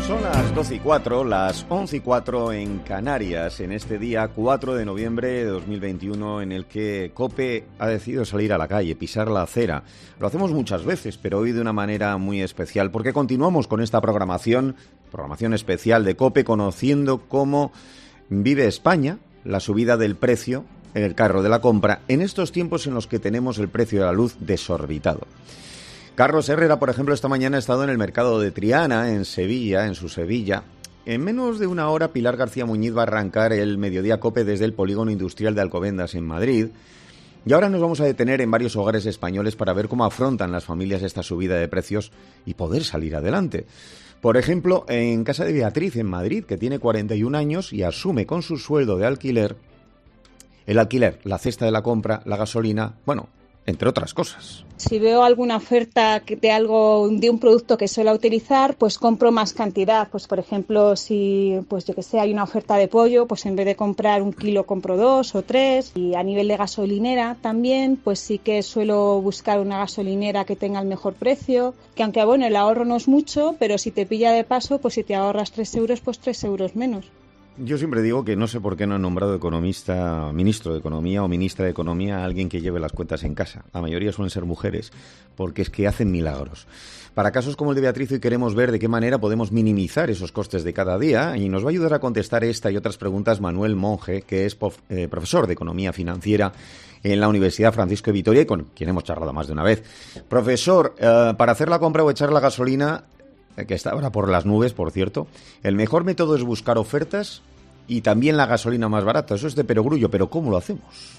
Son las 12:04, las 11:04 en Canarias, en este día 4 de noviembre de 2021, en el que COPE ha decidido salir a la calle, pisar la acera. Lo hacemos muchas veces, pero hoy de una manera muy especial, porque continuamos con esta programación especial de COPE, conociendo cómo vive España la subida del precio en el carro de la compra en estos tiempos en los que tenemos el precio de la luz desorbitado. Carlos Herrera, por ejemplo, esta mañana ha estado en el mercado de Triana, en Sevilla, en su Sevilla. En menos de una hora, Pilar García Muñiz va a arrancar el Mediodía COPE desde el Polígono Industrial de Alcobendas, en Madrid. Y ahora nos vamos a detener en varios hogares españoles para ver cómo afrontan las familias esta subida de precios y poder salir adelante. Por ejemplo, en casa de Beatriz, en Madrid, que tiene 41 años y asume con su sueldo de alquiler el alquiler, la cesta de la compra, la gasolina, bueno, entre otras cosas. Si veo alguna oferta de un producto que suelo utilizar, pues compro más cantidad. Pues por ejemplo, si hay una oferta de pollo, pues en vez de comprar 1 kilo compro 2 o 3. Y a nivel de gasolinera también, pues sí que suelo buscar una gasolinera que tenga el mejor precio, que aunque bueno, el ahorro no es mucho, pero si te pilla de paso, pues si te ahorras 3 euros, pues 3 euros menos. Yo siempre digo que no sé por qué no he nombrado ministro de Economía o ministra de Economía a alguien que lleve las cuentas en casa. La mayoría suelen ser mujeres, porque es que hacen milagros. Para casos como el de Beatriz, hoy queremos ver de qué manera podemos minimizar esos costes de cada día, y nos va a ayudar a contestar esta y otras preguntas Manuel Monge, que es profesor de Economía Financiera en la Universidad Francisco de Vitoria y con quien hemos charlado más de una vez. Profesor, para hacer la compra o echar la gasolina, que está ahora por las nubes, por cierto, el mejor método es buscar ofertas y también la gasolina más barata. Eso es de perogrullo, pero ¿cómo lo hacemos?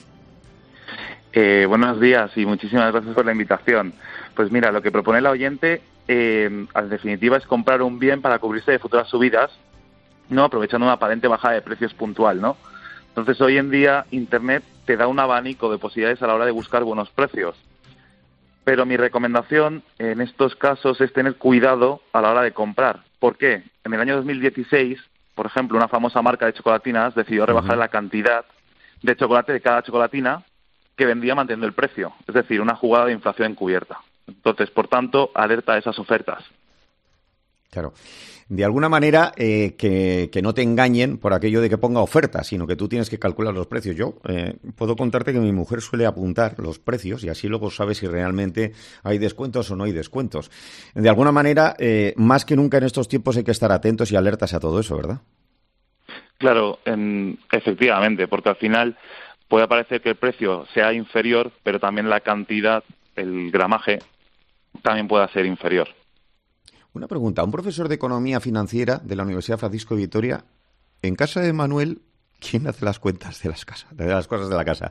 Buenos días y muchísimas gracias por la invitación. Pues mira, lo que propone el oyente, en definitiva, es comprar un bien para cubrirse de futuras subidas, no aprovechando una aparente bajada de precios puntual, ¿no? Entonces, hoy en día, Internet te da un abanico de posibilidades a la hora de buscar buenos precios. Pero mi recomendación en estos casos es tener cuidado a la hora de comprar. ¿Por qué? En el año 2016, por ejemplo, una famosa marca de chocolatinas decidió rebajar la cantidad de chocolate de cada chocolatina que vendía manteniendo el precio. Es decir, una jugada de inflación encubierta. Entonces, por tanto, alerta a esas ofertas. Claro. De alguna manera, que no te engañen por aquello de que ponga ofertas, sino que tú tienes que calcular los precios. Yo puedo contarte que mi mujer suele apuntar los precios y así luego sabes si realmente hay descuentos o no hay descuentos. De alguna manera, más que nunca en estos tiempos hay que estar atentos y alertas a todo eso, ¿verdad? Claro, efectivamente, porque al final puede parecer que el precio sea inferior, pero también la cantidad, el gramaje, también pueda ser inferior. Una pregunta, un profesor de Economía Financiera de la Universidad Francisco de Vitoria, en casa de Manuel, ¿quién hace las cuentas de las cosas de la casa?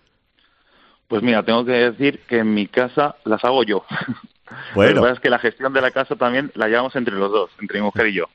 Pues mira, tengo que decir que en mi casa las hago yo. Bueno. La verdad es que la gestión de la casa también la llevamos entre los dos, entre mi mujer y yo.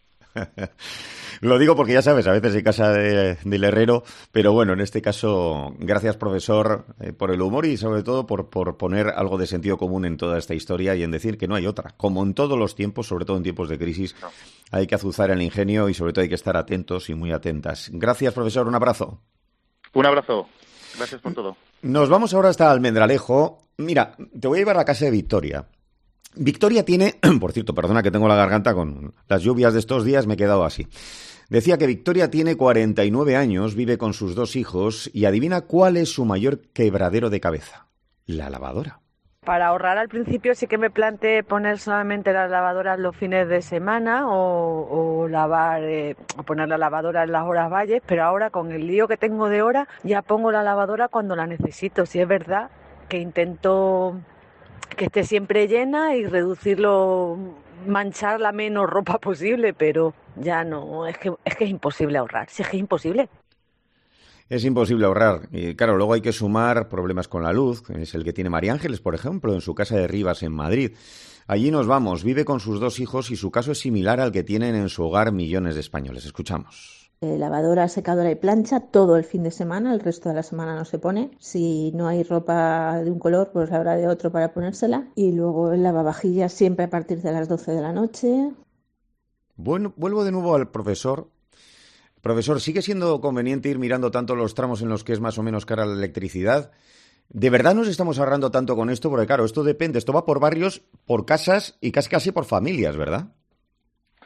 Lo digo porque ya sabes, a veces en casa del herrero, pero bueno, en este caso, gracias profesor por el humor y sobre todo por poner algo de sentido común en toda esta historia y en decir que no hay otra. Como en todos los tiempos, sobre todo en tiempos de crisis, hay que azuzar el ingenio y sobre todo hay que estar atentos y muy atentas. Gracias profesor, un abrazo. Un abrazo, gracias por todo. Nos vamos ahora hasta Almendralejo. Mira, te voy a llevar a casa de Victoria. Victoria tiene, por cierto, perdona que tengo la garganta con las lluvias de estos días, me he quedado así. Decía que Victoria tiene 49 años, vive con sus 2 hijos y adivina cuál es su mayor quebradero de cabeza. La lavadora. Para ahorrar al principio sí que me planteé poner solamente las lavadoras los fines de semana o poner la lavadora en las horas valles, pero ahora con el lío que tengo de horas ya pongo la lavadora cuando la necesito. Si es verdad que intento que esté siempre llena y manchar la menos ropa posible, pero ya no, es que es imposible ahorrar, si es que es imposible. Es imposible ahorrar. Y claro, luego hay que sumar problemas con la luz, que es el que tiene María Ángeles, por ejemplo, en su casa de Rivas, en Madrid. Allí nos vamos, vive con sus 2 hijos y su caso es similar al que tienen en su hogar millones de españoles. Escuchamos. Lavadora, secadora y plancha todo el fin de semana, el resto de la semana no se pone. Si no hay ropa de un color, pues habrá de otro para ponérsela. Y luego el lavavajillas siempre a partir de las 12 de la noche. Bueno, vuelvo de nuevo al profesor. Profesor, ¿sigue siendo conveniente ir mirando tanto los tramos en los que es más o menos cara la electricidad? ¿De verdad nos estamos ahorrando tanto con esto? Porque claro, esto depende, esto va por barrios, por casas y casi por familias, ¿verdad?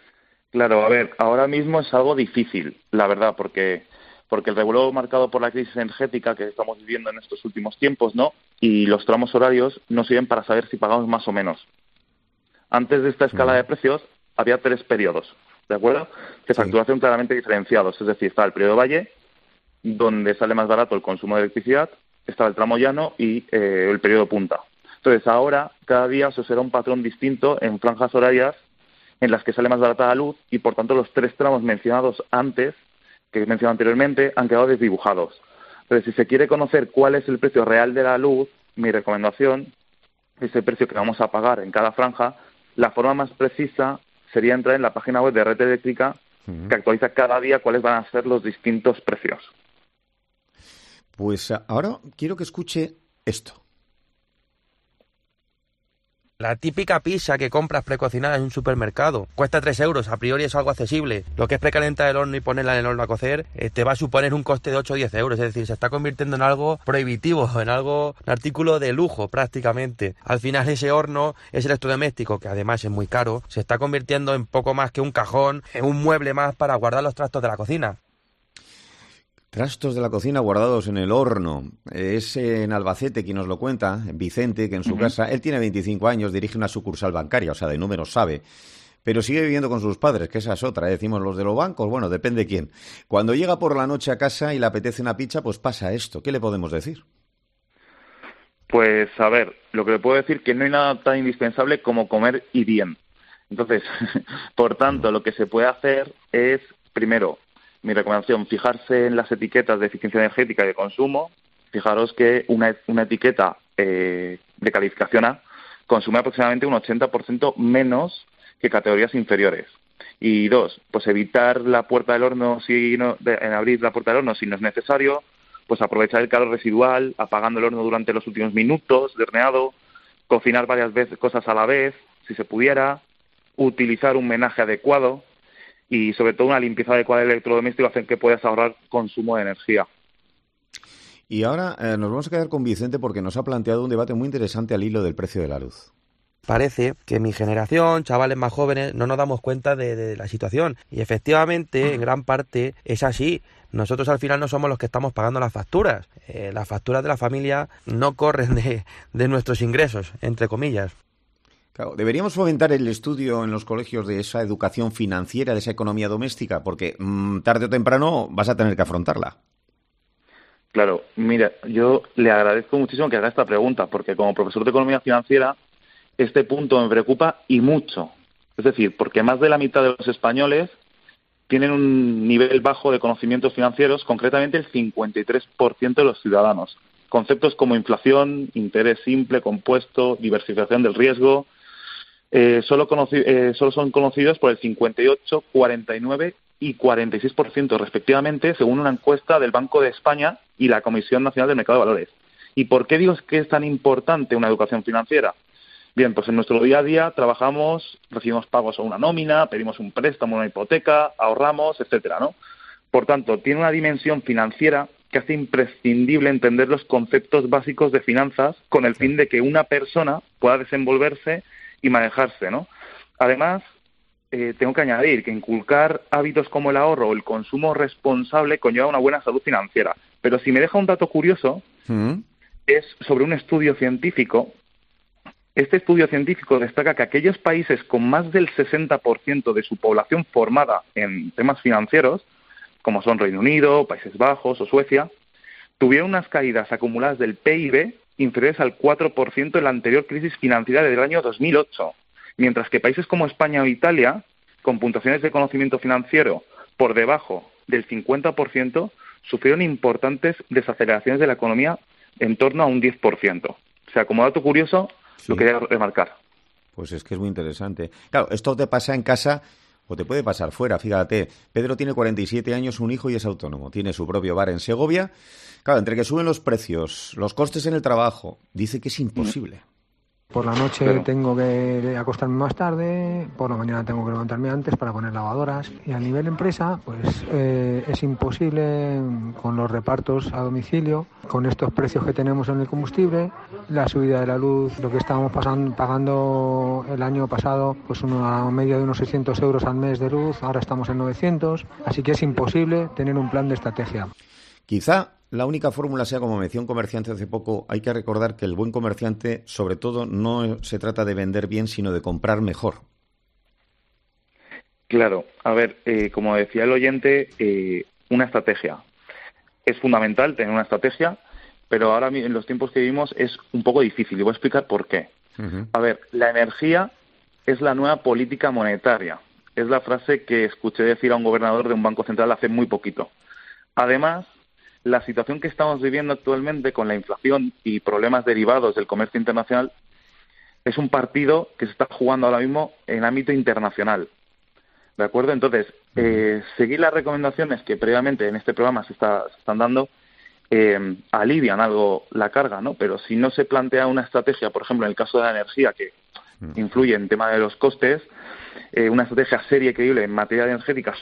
Claro, a ver, ahora mismo es algo difícil, la verdad, porque el revuelo marcado por la crisis energética que estamos viviendo en estos últimos tiempos, ¿no? Y los tramos horarios no sirven para saber si pagamos más o menos. Antes de esta escala de precios había 3 periodos, ¿de acuerdo? De facturación claramente diferenciados, es decir, estaba el periodo valle, donde sale más barato el consumo de electricidad, estaba el tramo llano y el periodo punta. Entonces, ahora, cada día se será un patrón distinto en franjas horarias en las que sale más barata la luz y, por tanto, los 3 tramos mencionados antes, que he mencionado anteriormente, han quedado desdibujados. Entonces, si se quiere conocer cuál es el precio real de la luz, mi recomendación es el precio que vamos a pagar en cada franja. La forma más precisa sería entrar en la página web de Red Eléctrica, que actualiza cada día cuáles van a ser los distintos precios. Pues ahora quiero que escuche esto. La típica pizza que compras precocinada en un supermercado cuesta 3 euros, a priori es algo accesible. Lo que es precalentar el horno y ponerla en el horno a cocer te va a suponer un coste de 8 o 10 euros, es decir, se está convirtiendo en algo prohibitivo, en un artículo de lujo prácticamente. Al final ese horno, ese electrodoméstico, que además es muy caro, se está convirtiendo en poco más que un cajón, en un mueble más para guardar los trastos de la cocina. Trastos de la cocina guardados en el horno. Es en Albacete quien nos lo cuenta, Vicente, que en su casa, él tiene 25 años, dirige una sucursal bancaria, o sea, de números sabe, pero sigue viviendo con sus padres, que esa es otra, decimos los de los bancos, bueno, depende quién. Cuando llega por la noche a casa y le apetece una pizza, pues pasa esto. ¿Qué le podemos decir? Pues, a ver, lo que le puedo decir es que no hay nada tan indispensable como comer y bien. Entonces, por tanto, lo que se puede hacer es, primero, mi recomendación, fijarse en las etiquetas de eficiencia energética y de consumo. Fijaros que una etiqueta de calificación A consume aproximadamente un 80% menos que categorías inferiores. Y 2, pues evitar la puerta del horno, abrir la puerta del horno si no es necesario, pues aprovechar el calor residual, apagando el horno durante los últimos minutos de horneado, cocinar varias veces cosas a la vez, si se pudiera, utilizar un menaje adecuado, y sobre todo una limpieza adecuada del electrodoméstico hacen que puedas ahorrar consumo de energía. Y ahora nos vamos a quedar con Vicente porque nos ha planteado un debate muy interesante al hilo del precio de la luz. Parece que mi generación, chavales más jóvenes, no nos damos cuenta de la situación. Y efectivamente, en gran parte, es así. Nosotros al final no somos los que estamos pagando las facturas. Las facturas de la familia no corren de nuestros ingresos, entre comillas. Claro, deberíamos fomentar el estudio en los colegios de esa educación financiera, de esa economía doméstica, porque tarde o temprano vas a tener que afrontarla. Claro, mira, yo le agradezco muchísimo que haga esta pregunta, porque como profesor de economía financiera, este punto me preocupa y mucho. Es decir, porque más de la mitad de los españoles tienen un nivel bajo de conocimientos financieros, concretamente el 53% de los ciudadanos. Conceptos como inflación, interés simple, compuesto, diversificación del riesgo, solo son conocidos por el 58, 49 y 46% respectivamente, según una encuesta del Banco de España y la Comisión Nacional del Mercado de Valores. ¿Y por qué digo que es tan importante una educación financiera? Bien, pues en nuestro día a día trabajamos, recibimos pagos o una nómina, pedimos un préstamo, una hipoteca, ahorramos, etcétera, ¿no? Por tanto, tiene una dimensión financiera que hace imprescindible entender los conceptos básicos de finanzas con el fin de que una persona pueda desenvolverse y manejarse, ¿no? Además, tengo que añadir que inculcar hábitos como el ahorro o el consumo responsable conlleva una buena salud financiera. Pero si me deja un dato curioso, es sobre un estudio científico. Este estudio científico destaca que aquellos países con más del 60% de su población formada en temas financieros, como son Reino Unido, Países Bajos o Suecia, tuvieron unas caídas acumuladas del PIB inferiores al 4% en la anterior crisis financiera del año 2008, mientras que países como España o Italia, con puntuaciones de conocimiento financiero por debajo del 50%, sufrieron importantes desaceleraciones de la economía en torno a un 10%. O sea, como dato curioso, lo quería remarcar. Pues es que es muy interesante. Claro, esto te pasa en casa o te puede pasar fuera, fíjate. Pedro tiene 47 años, un hijo y es autónomo. Tiene su propio bar en Segovia. Claro, entre que suben los precios, los costes en el trabajo, dice que es imposible. Por la noche tengo que acostarme más tarde, por la mañana tengo que levantarme antes para poner lavadoras. Y a nivel empresa, pues es imposible con los repartos a domicilio, con estos precios que tenemos en el combustible, la subida de la luz, lo que estábamos pagando el año pasado, pues una media de unos 600 euros al mes de luz, ahora estamos en 900, así que es imposible tener un plan de estrategia. Quizá la única fórmula sea, como me decía un comerciante hace poco, hay que recordar que el buen comerciante, sobre todo, no se trata de vender bien, sino de comprar mejor. Claro, a ver, como decía el oyente, una estrategia. Es fundamental tener una estrategia, pero ahora en los tiempos que vivimos es un poco difícil y voy a explicar por qué. A ver, la energía es la nueva política monetaria. Es la frase que escuché decir a un gobernador de un banco central hace muy poquito. Además, la situación que estamos viviendo actualmente con la inflación y problemas derivados del comercio internacional es un partido que se está jugando ahora mismo en ámbito internacional. ¿De acuerdo? Entonces, seguir las recomendaciones que previamente en este programa se están dando alivian algo la carga, ¿no? Pero si no se plantea una estrategia, por ejemplo, en el caso de la energía, que influye en el tema de los costes, una estrategia seria y creíble en materia energética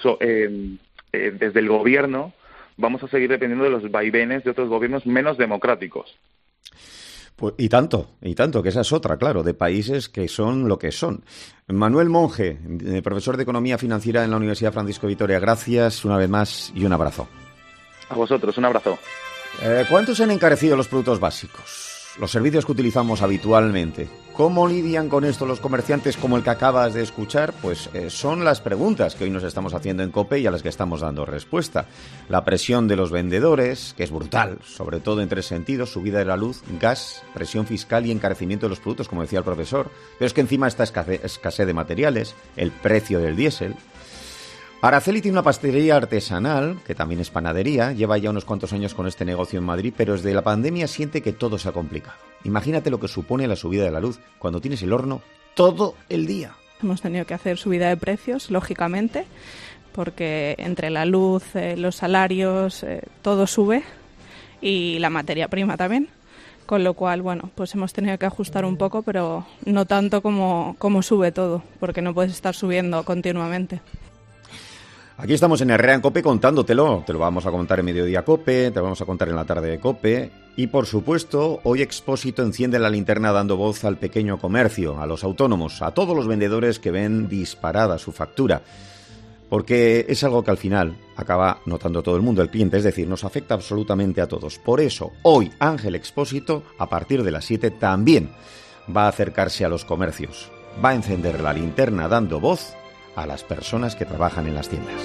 desde el gobierno, vamos a seguir dependiendo de los vaivenes de otros gobiernos menos democráticos. Pues, y tanto, que esa es otra, claro, de países que son lo que son. Manuel Monge, profesor de Economía Financiera en la Universidad Francisco de Vitoria, gracias una vez más y un abrazo. A vosotros, un abrazo. ¿Cuánto se han encarecido los productos básicos? Los servicios que utilizamos habitualmente. ¿Cómo lidian con esto los comerciantes como el que acabas de escuchar? Pues son las preguntas que hoy nos estamos haciendo en COPE y a las que estamos dando respuesta. La presión de los vendedores, que es brutal, sobre todo en tres sentidos: subida de la luz, gas, presión fiscal y encarecimiento de los productos, como decía el profesor. Pero es que encima está escasez de materiales, el precio del diésel. Araceli tiene una pastelería artesanal, que también es panadería, lleva ya unos cuantos años con este negocio en Madrid, pero desde la pandemia siente que todo se ha complicado. Imagínate lo que supone la subida de la luz cuando tienes el horno todo el día. Hemos tenido que hacer subida de precios, lógicamente, porque entre la luz, los salarios, todo sube y la materia prima también. Con lo cual, bueno, pues hemos tenido que ajustar un poco, pero no tanto como sube todo, porque no puedes estar subiendo continuamente. Aquí estamos en Herrera en COPE contándotelo. Te lo vamos a contar en Mediodía COPE, te lo vamos a contar en la tarde de COPE. Y, por supuesto, hoy Expósito enciende la linterna dando voz al pequeño comercio, a los autónomos, a todos los vendedores que ven disparada su factura. Porque es algo que al final acaba notando todo el mundo, el cliente, es decir, nos afecta absolutamente a todos. Por eso, hoy Ángel Expósito, a partir de las 7, también va a acercarse a los comercios. Va a encender la linterna dando voz a las personas que trabajan en las tiendas.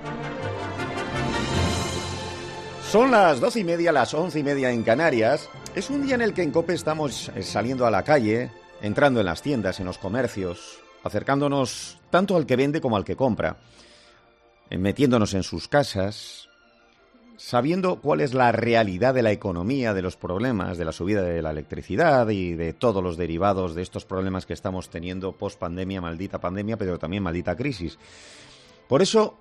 Son las 12:30, las 11:30 en Canarias. Es un día en el que en COPE estamos saliendo a la calle, entrando en las tiendas, en los comercios, acercándonos tanto al que vende como al que compra, metiéndonos en sus casas, sabiendo cuál es la realidad de la economía, de los problemas, de la subida de la electricidad y de todos los derivados de estos problemas que estamos teniendo post-pandemia, maldita pandemia, pero también maldita crisis. Por eso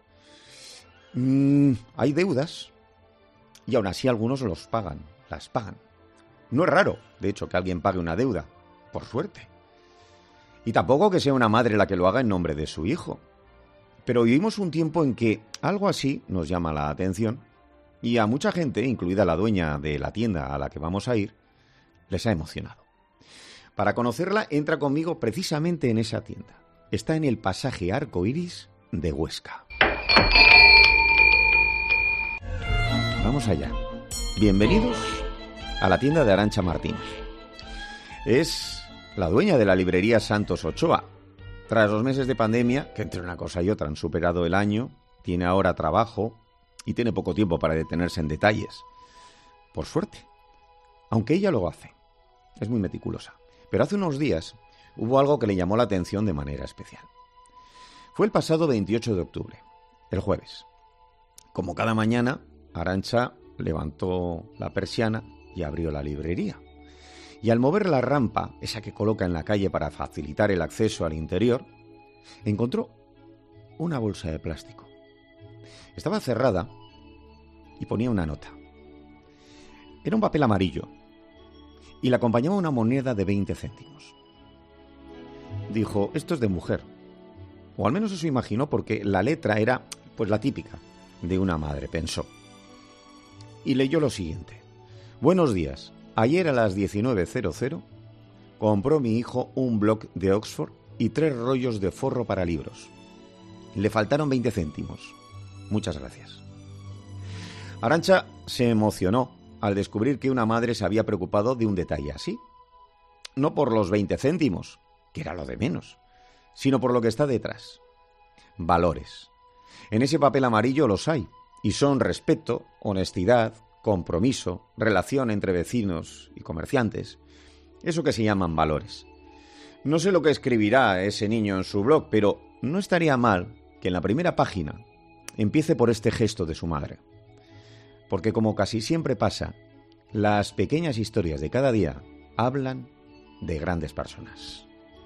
hay deudas y aún así algunos las pagan. No es raro, de hecho, que alguien pague una deuda, por suerte. Y tampoco que sea una madre la que lo haga en nombre de su hijo. Pero vivimos un tiempo en que algo así nos llama la atención. Y a mucha gente, incluida la dueña de la tienda a la que vamos a ir, les ha emocionado. Para conocerla, entra conmigo precisamente en esa tienda. Está en el pasaje Arco Iris de Huesca. Vamos allá. Bienvenidos a la tienda de Arantxa Martínez. Es la dueña de la librería Santos Ochoa. Tras los meses de pandemia, que entre una cosa y otra han superado el año, tiene ahora trabajo y tiene poco tiempo para detenerse en detalles. Por suerte. Aunque ella lo hace. Es muy meticulosa. Pero hace unos días hubo algo que le llamó la atención de manera especial. Fue el pasado 28 de octubre, el jueves. Como cada mañana, Arantxa levantó la persiana y abrió la librería. Y al mover la rampa, esa que coloca en la calle para facilitar el acceso al interior, encontró una bolsa de plástico. Estaba cerrada y ponía una nota. Era un papel amarillo y le acompañaba una moneda de 20 céntimos. dijo, esto es de mujer. O al menos eso imaginó, porque la letra era, pues, la típica de una madre, pensó. Y leyó lo siguiente. Buenos días. Ayer a las 19:00 compró mi hijo un bloc de Oxford y 3 rollos de forro para libros. Le faltaron 20 céntimos. Muchas gracias. Arantxa se emocionó al descubrir que una madre se había preocupado de un detalle así. No por los 20 céntimos, que era lo de menos, sino por lo que está detrás. Valores. En ese papel amarillo los hay, y son respeto, honestidad, compromiso, relación entre vecinos y comerciantes. Eso que se llaman valores. No sé lo que escribirá ese niño en su blog, pero no estaría mal que en la primera página empiece por este gesto de su madre. Porque como casi siempre pasa, las pequeñas historias de cada día hablan de grandes personas.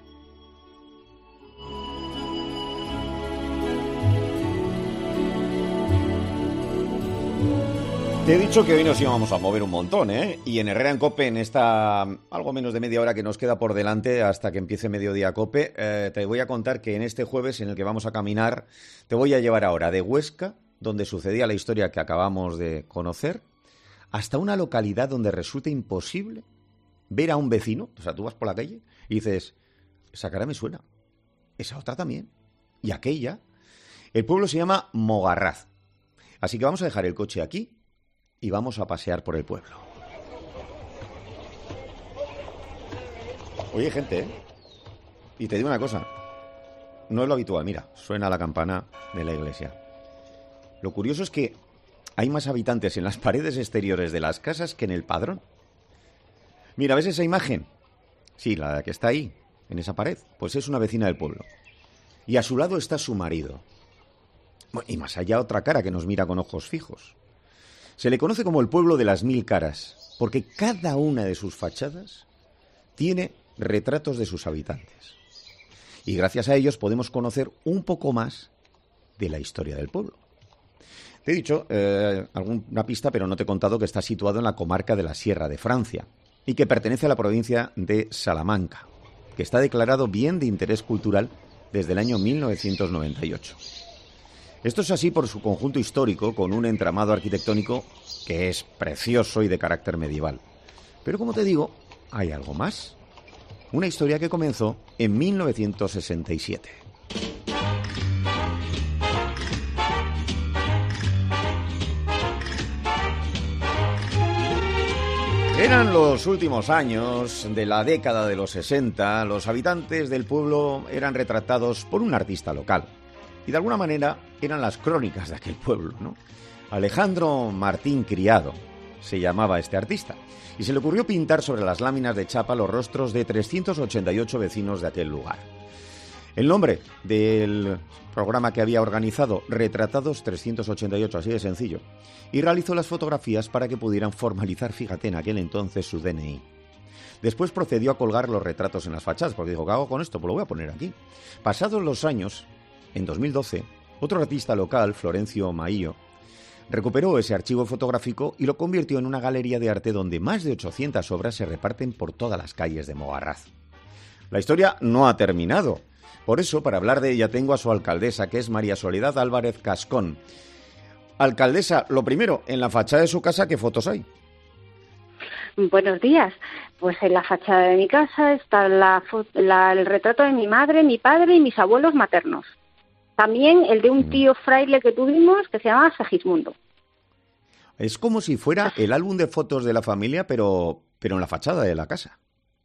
Te he dicho que hoy nos íbamos a mover un montón, ¿eh? Y en Herrera en COPE, en esta algo menos de media hora que nos queda por delante hasta que empiece Mediodía COPE, te voy a contar que en este jueves en el que vamos a caminar, te voy a llevar ahora de Huesca, donde sucedía la historia que acabamos de conocer, hasta una localidad donde resulta imposible ver a un vecino. O sea, tú vas por la calle y dices, esa cara me suena, esa otra también, y aquella. El pueblo se llama Mogarraz. Así que vamos a dejar el coche aquí y vamos a pasear por el pueblo. Oye, gente, ¿eh? Y te digo una cosa, no es lo habitual. Mira, suena la campana de la iglesia. Lo curioso es que hay más habitantes en las paredes exteriores de las casas que en el padrón. Mira, ¿ves esa imagen? Sí, la que está ahí, en esa pared. Pues es una vecina del pueblo. Y a su lado está su marido. Y más allá otra cara que nos mira con ojos fijos. Se le conoce como el pueblo de las 1000 caras, porque cada una de sus fachadas tiene retratos de sus habitantes. Y gracias a ellos podemos conocer un poco más de la historia del pueblo. Te he dicho alguna pista, pero no te he contado que está situado en la comarca de la Sierra de Francia y que pertenece a la provincia de Salamanca, que está declarado bien de interés cultural desde el año 1998. Esto es así por su conjunto histórico, con un entramado arquitectónico que es precioso y de carácter medieval. Pero como te digo, hay algo más. Una historia que comenzó en 1967. Eran los últimos años de la década de los 60. Los habitantes del pueblo eran retratados por un artista local. Y de alguna manera eran las crónicas de aquel pueblo, ¿no? Alejandro Martín Criado se llamaba este artista. Y se le ocurrió pintar sobre las láminas de chapa los rostros de 388 vecinos de aquel lugar. El nombre del programa que había organizado, Retratados 388, así de sencillo. Y realizó las fotografías para que pudieran formalizar, fíjate, en aquel entonces su DNI. Después procedió a colgar los retratos en las fachadas, porque dijo, ¿qué hago con esto? Pues lo voy a poner aquí. Pasados los años, en 2012, otro artista local, Florencio Maillo, recuperó ese archivo fotográfico y lo convirtió en una galería de arte donde más de 800 obras se reparten por todas las calles de Mogarraz. La historia no ha terminado. Por eso, para hablar de ella, tengo a su alcaldesa, que es María Soledad Álvarez Cascón. Alcaldesa, lo primero, en la fachada de su casa, ¿qué fotos hay? Buenos días. Pues en la fachada de mi casa está el retrato de mi madre, mi padre y mis abuelos maternos. También el de un tío fraile que tuvimos que se llama Segismundo. Es como si fuera el álbum de fotos de la familia, pero en la fachada de la casa.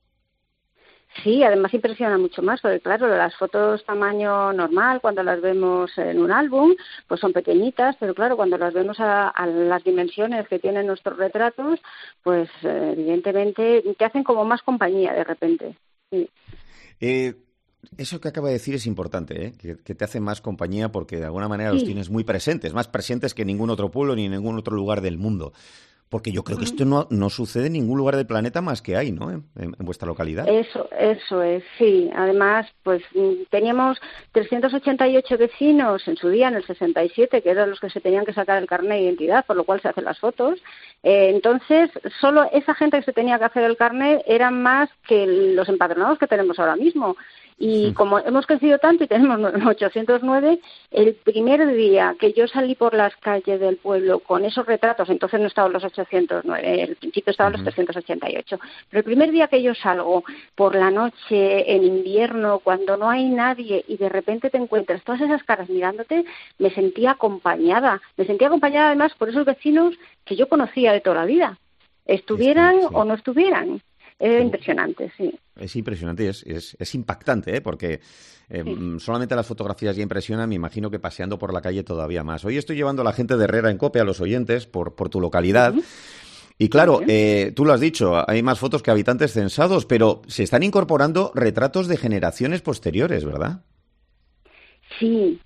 Sí, además impresiona mucho más, porque claro, las fotos tamaño normal, cuando las vemos en un álbum, pues son pequeñitas, pero claro, cuando las vemos a las dimensiones que tienen nuestros retratos, pues evidentemente te hacen como más compañía de repente. Sí. Eso que acaba de decir es importante, ¿eh? Que te hacen más compañía porque de alguna manera los tienes muy presentes, más presentes que en ningún otro pueblo ni en ningún otro lugar del mundo. Porque yo creo que esto no sucede en ningún lugar del planeta más que hay, ¿no? En vuestra localidad. Eso es, sí. Además, pues teníamos 388 vecinos en su día, en el 67, que eran los que se tenían que sacar el carnet de identidad, por lo cual se hacen las fotos. Entonces, solo esa gente que se tenía que hacer el carnet eran más que los empadronados que tenemos ahora mismo. Y como hemos crecido tanto y tenemos 809, el primer día que yo salí por las calles del pueblo con esos retratos, entonces no estaban los 809, al principio estaban los 388, pero el primer día que yo salgo por la noche, en invierno, cuando no hay nadie y de repente te encuentras todas esas caras mirándote, me sentía acompañada además por esos vecinos que yo conocía de toda la vida, estuvieran o no estuvieran. Es impresionante, sí. Es impresionante y es impactante, ¿eh? Porque solamente las fotografías ya impresionan, me imagino que paseando por la calle todavía más. Hoy estoy llevando a la gente de Herrera en COPE, a los oyentes, por tu localidad. Y claro, tú lo has dicho, hay más fotos que habitantes censados, pero se están incorporando retratos de generaciones posteriores, ¿verdad? Sí.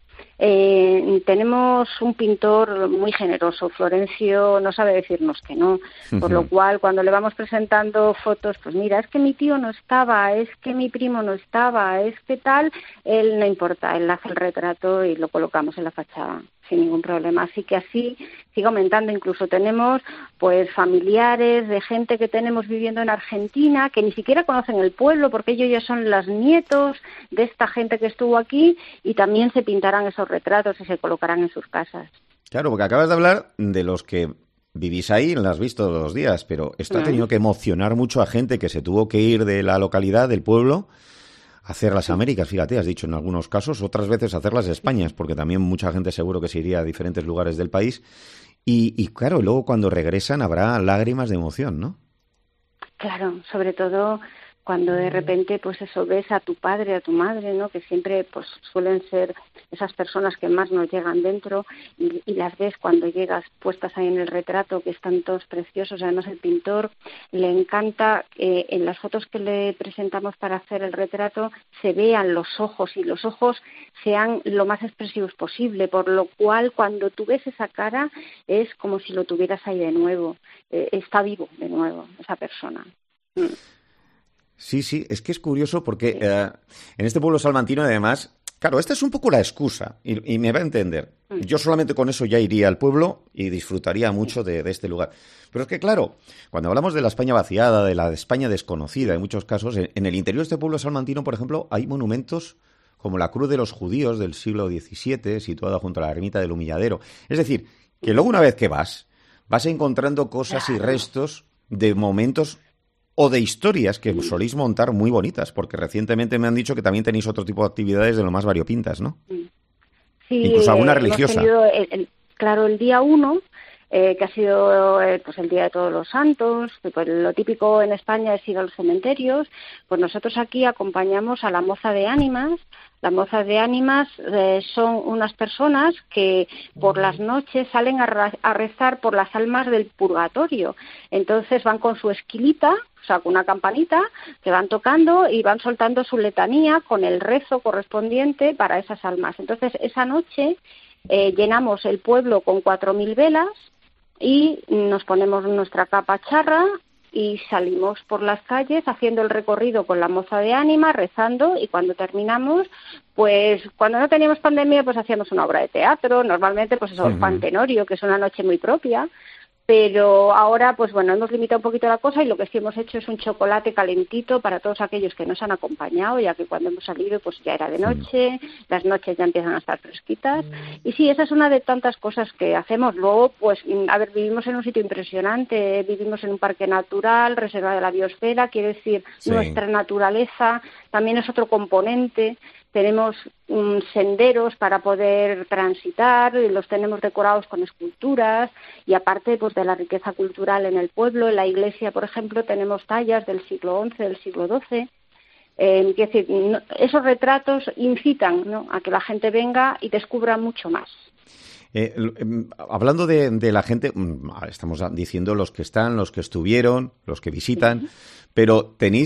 Tenemos un pintor muy generoso, Florencio no sabe decirnos que no, por lo cual cuando le vamos presentando fotos, pues mira, es que mi tío no estaba, es que mi primo no estaba, es que tal, él no importa, él hace el retrato y lo colocamos en la fachada sin ningún problema, así que así sigue aumentando. Incluso tenemos pues familiares de gente que tenemos viviendo en Argentina que ni siquiera conocen el pueblo porque ellos ya son los nietos de esta gente que estuvo aquí y también se pintarán esos retratos y se colocarán en sus casas. Claro, porque acabas de hablar de los que vivís ahí, lo has visto todos los días, pero esto ha tenido que emocionar mucho a gente que se tuvo que ir de la localidad, del pueblo, hacer las Américas, fíjate, has dicho en algunos casos, otras veces hacer las Españas, porque también mucha gente seguro que se iría a diferentes lugares del país. Y claro, luego cuando regresan habrá lágrimas de emoción, ¿no? Claro, sobre todo cuando de repente pues eso ves a tu padre, a tu madre, ¿no? Que siempre pues suelen ser esas personas que más nos llegan dentro y las ves cuando llegas puestas ahí en el retrato, que están todos preciosos. Además el pintor le encanta en las fotos que le presentamos para hacer el retrato se vean los ojos y los ojos sean lo más expresivos posible, por lo cual cuando tú ves esa cara es como si lo tuvieras ahí de nuevo, está vivo de nuevo esa persona. Sí, es que es curioso porque en este pueblo salmantino, además, claro, esta es un poco la excusa y me va a entender. Yo solamente con eso ya iría al pueblo y disfrutaría mucho de este lugar. Pero es que, claro, cuando hablamos de la España vaciada, de la España desconocida, en muchos casos, en el interior de este pueblo salmantino, por ejemplo, hay monumentos como la Cruz de los Judíos del siglo XVII, situada junto a la ermita del Humilladero. Es decir, que luego una vez que vas encontrando cosas y restos de momentos o de historias que soléis montar muy bonitas, porque recientemente me han dicho que también tenéis otro tipo de actividades de lo más variopintas, ¿no? Sí, incluso alguna religiosa. Hemos tenido claro, el día 1, que ha sido pues el Día de Todos los Santos, que pues lo típico en España es ir a los cementerios, pues nosotros aquí acompañamos a la Moza de Ánimas. Las mozas de ánimas son unas personas que por las noches salen a rezar por las almas del purgatorio. Entonces van con su esquilita, o sea, con una campanita, que van tocando y van soltando su letanía con el rezo correspondiente para esas almas. Entonces, esa noche llenamos el pueblo con 4.000 velas y nos ponemos nuestra capa charra y salimos por las calles haciendo el recorrido con la Moza de Ánimas, rezando, y cuando terminamos, pues cuando no teníamos pandemia, pues hacíamos una obra de teatro, normalmente pues eso, el Pantenorio, que es una noche muy propia, pero ahora pues bueno, hemos limitado un poquito la cosa y lo que sí hemos hecho es un chocolate calentito para todos aquellos que nos han acompañado, ya que cuando hemos salido pues ya era de noche, las noches ya empiezan a estar fresquitas, y sí, esa es una de tantas cosas que hacemos. Luego pues, a ver, vivimos en un sitio impresionante, vivimos en un parque natural, reserva de la biosfera, quiere decir, nuestra naturaleza también es otro componente. Tenemos senderos para poder transitar, y los tenemos decorados con esculturas, y aparte pues de la riqueza cultural en el pueblo, en la iglesia, por ejemplo, tenemos tallas del siglo XI, del siglo XII. Es decir, esos retratos incitan, ¿no?, a que la gente venga y descubra mucho más. Hablando de la gente, estamos diciendo los que están, los que estuvieron, los que visitan, pero tenéis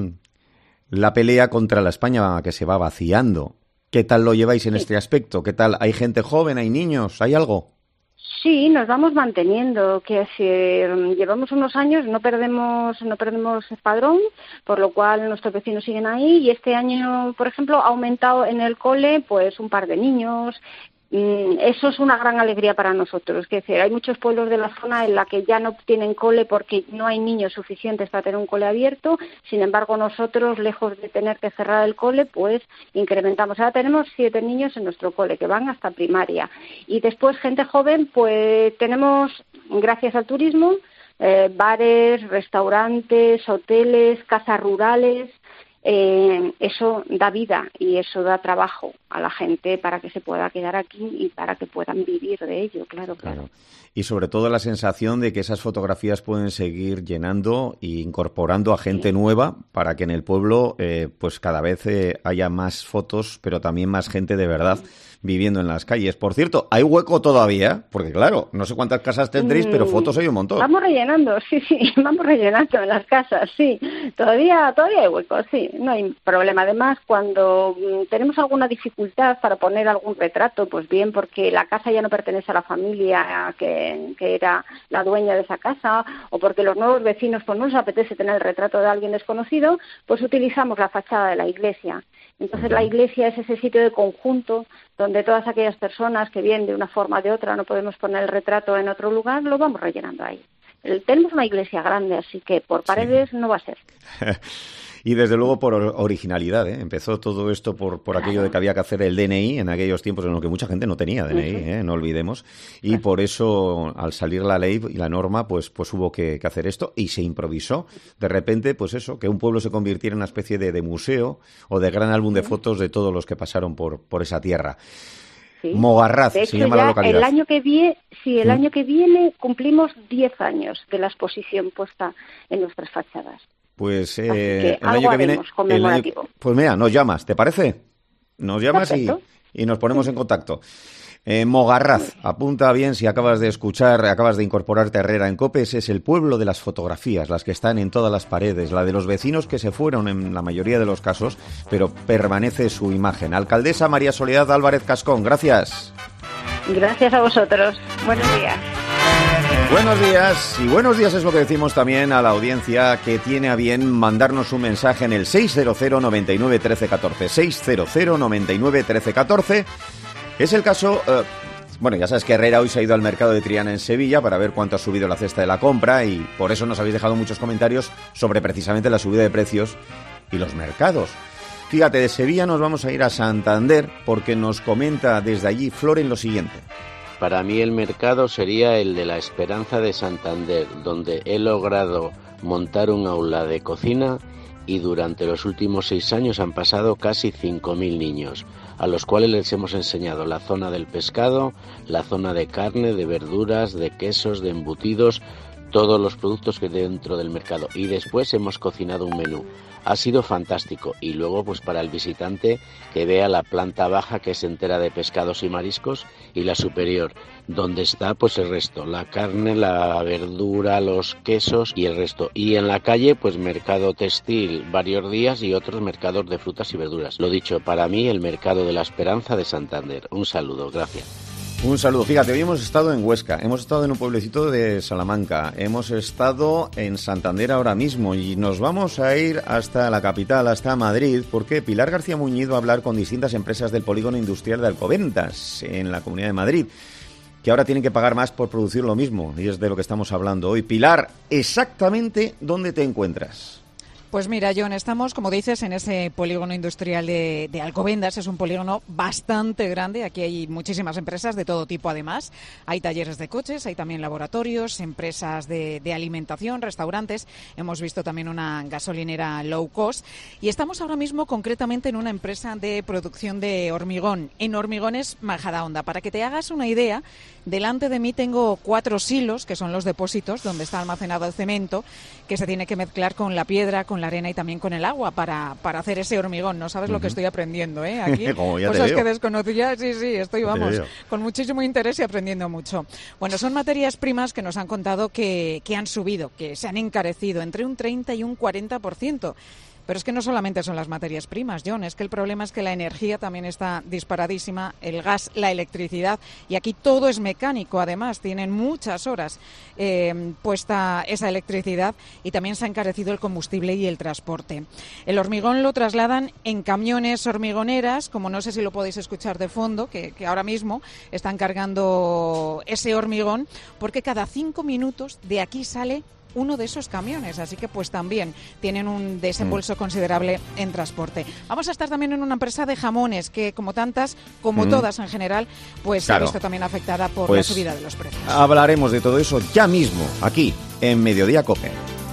la pelea contra la España que se va vaciando. ¿Qué tal lo lleváis en este aspecto? ¿Qué tal? ¿Hay gente joven? ¿Hay niños? ¿Hay algo? Sí, nos vamos manteniendo, que llevamos unos años, no perdemos padrón, por lo cual nuestros vecinos siguen ahí, y este año, por ejemplo, ha aumentado en el cole pues un par de niños Eso es una gran alegría para nosotros. Es decir, hay muchos pueblos de la zona en la que ya no tienen cole porque no hay niños suficientes para tener un cole abierto. Sin embargo, nosotros, lejos de tener que cerrar el cole, pues incrementamos. Ahora tenemos 7 niños en nuestro cole que van hasta primaria. Y después, gente joven, pues tenemos, gracias al turismo, bares, restaurantes, hoteles, casas rurales. Eso da vida y eso da trabajo a la gente para que se pueda quedar aquí y para que puedan vivir de ello, claro. Y sobre todo la sensación de que esas fotografías pueden seguir llenando e incorporando a gente nueva para que en el pueblo pues cada vez haya más fotos, pero también más gente de verdad viviendo en las calles. Por cierto, ¿hay hueco todavía? Porque claro, no sé cuántas casas tendréis, pero fotos hay un montón. Vamos rellenando, sí, vamos rellenando en las casas, sí. Todavía hay hueco, sí, no hay problema. Además, cuando tenemos alguna dificultad para poner algún retrato, pues bien, porque la casa ya no pertenece a la familia que era la dueña de esa casa, o porque los nuevos vecinos pues no les apetece tener el retrato de alguien desconocido, pues utilizamos la fachada de la iglesia. Entonces la iglesia es ese sitio de conjunto donde todas aquellas personas que bien de una forma o de otra no podemos poner el retrato en otro lugar, lo vamos rellenando ahí. Tenemos una iglesia grande, así que por paredes no va a ser. Y desde luego por originalidad, ¿eh? Empezó todo esto por aquello de que había que hacer el DNI en aquellos tiempos en los que mucha gente no tenía DNI, no olvidemos. Y por eso, al salir la ley y la norma, pues hubo que hacer esto y se improvisó. De repente, pues eso, que un pueblo se convirtiera en una especie de museo o de gran álbum de fotos de todos los que pasaron por esa tierra. Sí. Mogarraz se llama la localidad. El año que viene cumplimos 10 años de la exposición puesta en nuestras fachadas. Pues el año que viene, pues mira, nos llamas, ¿te parece? Nos llamas y nos ponemos en contacto. Mogarraz, apunta bien si acabas de incorporarte a Herrera en COPE, ese es el pueblo de las fotografías, las que están en todas las paredes, la de los vecinos que se fueron en la mayoría de los casos, pero permanece su imagen. Alcaldesa María Soledad Álvarez Cascón, gracias. Gracias a vosotros. Buenos días. Buenos días, y buenos días es lo que decimos también a la audiencia que tiene a bien mandarnos un mensaje en el 600 99 13 14, 600 99 13 14. Es el caso, ya sabes que Herrera hoy se ha ido al mercado de Triana en Sevilla para ver cuánto ha subido la cesta de la compra y por eso nos habéis dejado muchos comentarios sobre precisamente la subida de precios y los mercados. Fíjate, de Sevilla nos vamos a ir a Santander porque nos comenta desde allí Floren lo siguiente. Para mí el mercado sería el de la Esperanza de Santander, donde he logrado montar un aula de cocina y durante los últimos 6 años han pasado casi 5.000 niños, a los cuales les hemos enseñado la zona del pescado, la zona de carne, de verduras, de quesos, de embutidos, todos los productos que hay dentro del mercado. Y después hemos cocinado un menú. Ha sido fantástico. Y luego, pues para el visitante, que vea la planta baja, que es entera de pescados y mariscos, y la superior, donde está pues el resto, la carne, la verdura, los quesos y el resto. Y en la calle, pues mercado textil varios días y otros mercados de frutas y verduras. Lo dicho, para mí el mercado de la Esperanza de Santander. Un saludo, gracias. Un saludo. Fíjate, hoy hemos estado en Huesca, hemos estado en un pueblecito de Salamanca, hemos estado en Santander ahora mismo y nos vamos a ir hasta la capital, hasta Madrid, porque Pilar García Muñiz va a hablar con distintas empresas del polígono industrial de Alcobendas, en la Comunidad de Madrid, que ahora tienen que pagar más por producir lo mismo, y es de lo que estamos hablando hoy. Pilar, ¿exactamente dónde te encuentras? Pues mira, John, estamos, como dices, en ese polígono industrial de Alcobendas. Es un polígono bastante grande. Aquí hay muchísimas empresas de todo tipo, además. Hay talleres de coches, hay también laboratorios, empresas de alimentación, restaurantes. Hemos visto también una gasolinera low cost. Y estamos ahora mismo concretamente en una empresa de producción de hormigón, en Hormigones Majadahonda. Para que te hagas una idea, delante de mí tengo 4 silos, que son los depósitos donde está almacenado el cemento, que se tiene que mezclar con la piedra, con la arena y también con el agua para hacer ese hormigón. No sabes lo que estoy aprendiendo, ¿eh? Aquí, cosas que desconocía. Sí, estoy, con muchísimo interés y aprendiendo mucho. Bueno, son materias primas que nos han contado que han subido, que se han encarecido entre un 30 y un 40%. Pero es que no solamente son las materias primas, John, es que el problema es que la energía también está disparadísima, el gas, la electricidad, y aquí todo es mecánico, además, tienen muchas horas puesta esa electricidad, y también se ha encarecido el combustible y el transporte. El hormigón lo trasladan en camiones hormigoneras, como no sé si lo podéis escuchar de fondo, que ahora mismo están cargando ese hormigón, porque cada 5 minutos de aquí sale uno de esos camiones, así que pues también tienen un desembolso considerable en transporte. Vamos a estar también en una empresa de jamones que, como tantas, como todas en general, pues se ha visto también afectada por la subida de los precios. Hablaremos de todo eso ya mismo, aquí, en Mediodía COPE.